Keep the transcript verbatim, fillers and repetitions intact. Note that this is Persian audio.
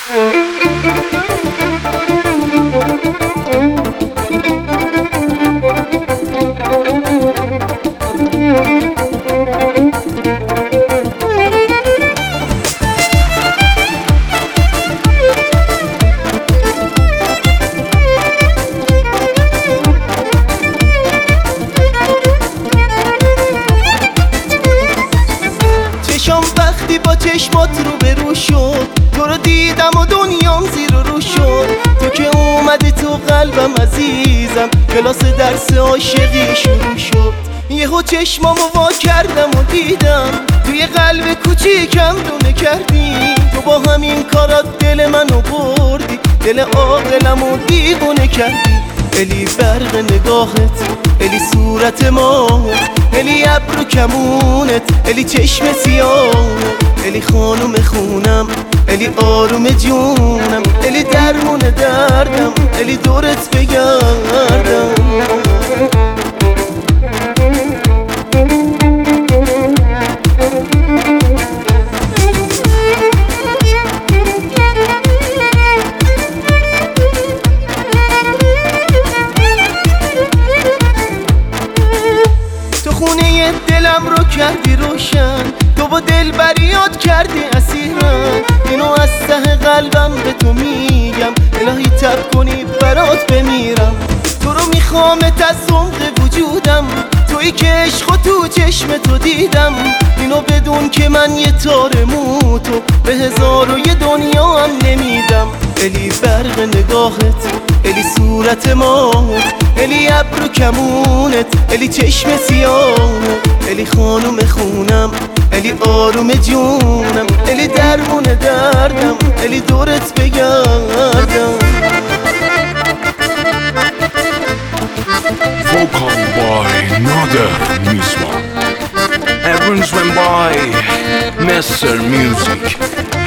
وقتی با چشمات رو به رو شد، تو رو دیدم و دنیام زیر و رو شد. تو که اومدی تو قلبم عزیزم، کلاس درس عاشقی شروع شد. یهو چشمامو وا کردم و دیدم توی قلب کوچیکم دونه کردی. تو با همین کارات دل منو بردی، دل عاقلمو دیوونه کردی. الی برق نگاهت، الی صورت ماهت، الی ابرو کمونت، الی چشم سیاهت، الی خانم خونم، الی آروم جونم، الی درمون دردم، الی دورت بگردم. خونه دلم رو کردی روشن، تو با دل بریاد کردی اسیرم. اینو از ته قلبم به تو میگم، الهی تب کنی برات بمیرم. تو رو میخوامت از عمق وجودم، تویی که عشق و تو چشم تو دیدم. اینو بدون که من یه تار موتو به هزار و یه دنیا هم نمیدم. الی برق نگاهت، الی صورت ماهت، الی ابرو کمونت، الی چشم سیاهت، الی خانم خونم، الی آروم جونم، الی درمون دردم، الی دورت بگردم. Vocal by Nader Misma. Everyone's went by Messer Music.